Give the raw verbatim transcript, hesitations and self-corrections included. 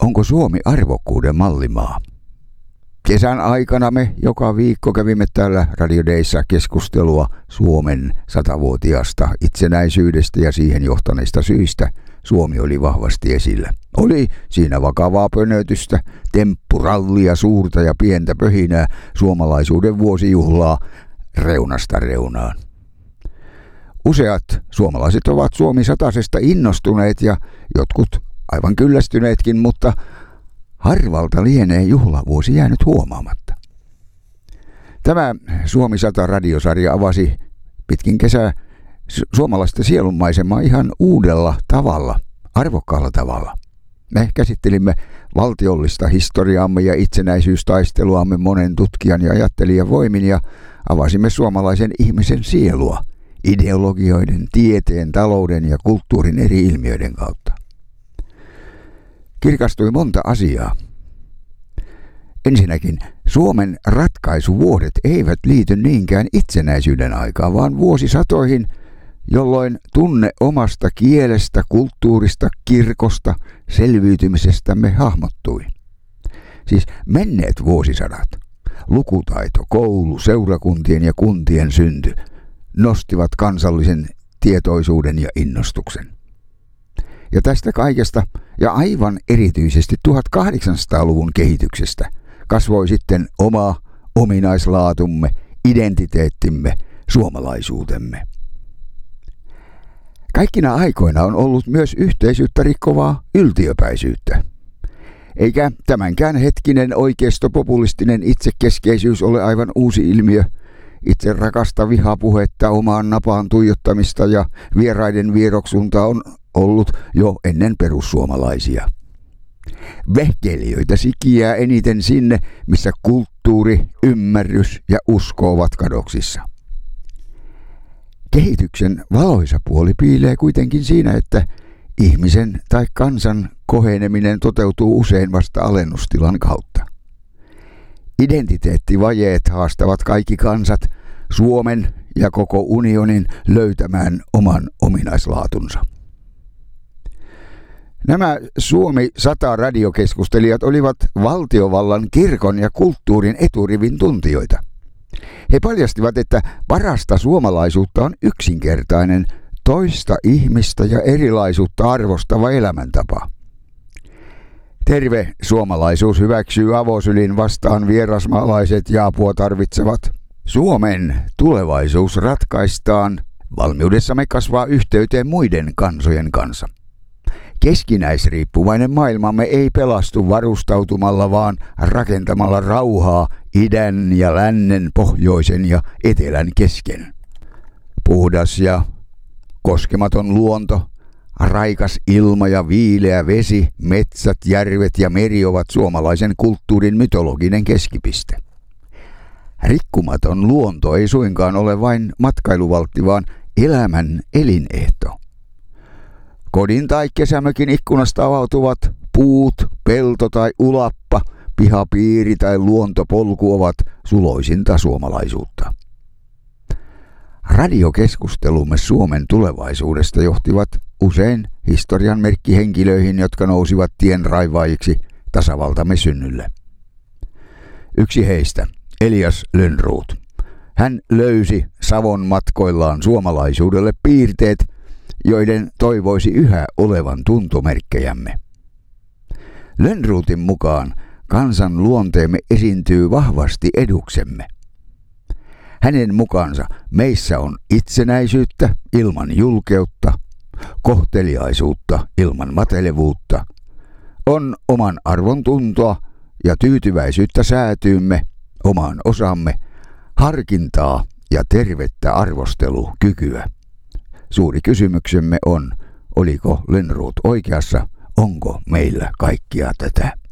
Onko Suomi arvokkuuden mallimaa? Kesän aikana me joka viikko kävimme täällä Radio Dayssa keskustelua Suomen satavuotiaasta itsenäisyydestä ja siihen johtaneista syistä. Suomi oli vahvasti esillä. Oli siinä vakavaa pönötystä, temppurallia, suurta ja pientä pöhinää, suomalaisuuden vuosijuhlaa reunasta reunaan. Useat suomalaiset ovat Suomi satasesta innostuneet ja jotkut aivan kyllästyneetkin, mutta harvalta lienee juhlavuosi jäänyt huomaamatta. Tämä Suomi sata radiosarja avasi pitkin kesää suomalaista sielunmaisemaa ihan uudella tavalla, arvokkaalla tavalla. Me käsittelimme valtiollista historiaamme ja itsenäisyystaisteluamme monen tutkijan ja ajattelijan voimin ja avasimme suomalaisen ihmisen sielua ideologioiden, tieteen, talouden ja kulttuurin eri ilmiöiden kautta. Kirkastui monta asiaa. Ensinnäkin Suomen ratkaisuvuodet eivät liity niinkään itsenäisyyden aikaan, vaan vuosisatoihin, jolloin tunne omasta kielestä, kulttuurista, kirkosta, selviytymisestämme hahmottui. Siis menneet vuosisadat, lukutaito, koulu, seurakuntien ja kuntien synty nostivat kansallisen tietoisuuden ja innostuksen. Ja tästä kaikesta ja aivan erityisesti tuhatkahdeksansataaluvun kehityksestä kasvoi sitten oma ominaislaatumme, identiteettimme, suomalaisuutemme. Kaikkina aikoina on ollut myös yhteisyyttä rikkovaa yltiöpäisyyttä. Eikä tämänkään hetkinen oikeistopopulistinen itsekeskeisyys ole aivan uusi ilmiö. Itse rakasta vihapuhetta, omaan napaan tuijottamista ja vieraiden vieroksunta on ollut jo ennen perussuomalaisia. Vehkeilijöitä sikiää eniten sinne, missä kulttuuri, ymmärrys ja usko ovat kadoksissa. Kehityksen valoisa puoli piilee kuitenkin siinä, että ihmisen tai kansan koheneminen toteutuu usein vasta alennustilan kautta. Identiteettivajeet haastavat kaikki kansat, Suomen ja koko unionin löytämään oman ominaislaatunsa. Nämä Suomi sata radiokeskustelijat olivat valtiovallan, kirkon ja kulttuurin eturivin tuntijoita. He paljastivat, että parasta suomalaisuutta on yksinkertainen, toista ihmistä ja erilaisuutta arvostava elämäntapa. Terve suomalaisuus hyväksyy avosylin vastaan vierasmaalaiset ja apua tarvitsevat. Suomen tulevaisuus ratkaistaan valmiudessamme kasvaa yhteyteen muiden kansojen kanssa. Keskinäisriippuvainen maailmamme ei pelastu varustautumalla, vaan rakentamalla rauhaa idän ja lännen, pohjoisen ja etelän kesken. Puhdas ja koskematon luonto, raikas ilma ja viileä vesi, metsät, järvet ja meri ovat suomalaisen kulttuurin mytologinen keskipiste. Rikkumaton luonto ei suinkaan ole vain matkailuvaltti, vaan elämän elinehto. Kodin tai kesämökin ikkunasta avautuvat puut, pelto tai ulappa, pihapiiri tai luontopolku ovat suloisinta suomalaisuutta. Radiokeskustelumme Suomen tulevaisuudesta johtivat usein historian merkkihenkilöihin, jotka nousivat tien raivaajiksi tasavaltamme synnylle. Yksi heistä, Elias Lönnrot. Hän löysi Savon matkoillaan suomalaisuudelle piirteet, joiden toivoisi yhä olevan tuntomerkkejämme. Lönnrotin mukaan kansan luonteemme esiintyy vahvasti eduksemme. Hänen mukaansa meissä on itsenäisyyttä ilman julkeutta, kohteliaisuutta ilman matelevuutta, on oman arvon tuntoa ja tyytyväisyyttä säätyymme, omaan osamme, harkintaa ja tervettä arvostelukykyä. Suuri kysymyksemme on, oliko Lönnrot oikeassa, onko meillä kaikkia tätä?